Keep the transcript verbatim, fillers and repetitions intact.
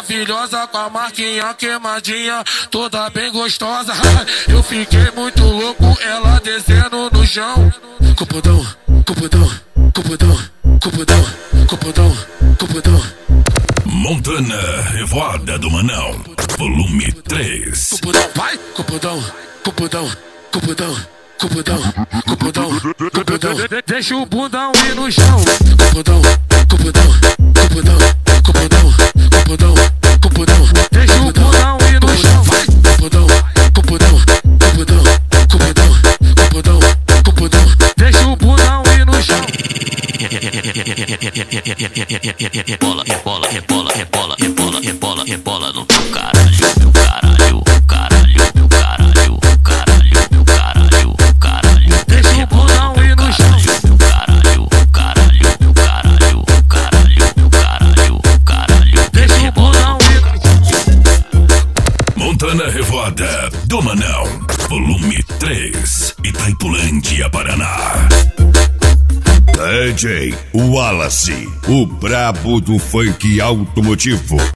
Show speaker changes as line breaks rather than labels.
maravilhosa, com a marquinha queimadinha, toda bem gostosa. Eu fiquei muito louco, ela descendo no chão. Cupudão, cupudão, cupudão, cupudão, cupudão, cupudão.
Montana Revoada do Manão, volume três.
Cupudão, vai, cupudão, cupudão, cupudão, cupudão, cupudão, cupudão. Deixa o bundão ir no chão. Cupudão, cupudão, cupudão, cupudão, cupudão, cupudão. Deixa o bundão ir no chão. Vai, cupudão, cupudão, cupudão, cupudão, cupudão, cupudão. Deixa o bundão ir no chão.
Rebola, rebola, rebola, rebola, rebola, rebola, rebola no teu caralho, meu caralho, caralho, meu caralho, caralho, meu caralho, caralho.
Deixa o bundão ir no chão.
Meu caralho, caralho, meu caralho, caralho, meu caralho, caralho.
Deixa o bundão ir no chão.
Montana Revoada do Manão, volume três, Itaipulândia, Paraná.
D J Wallace, o brabo do funk automotivo.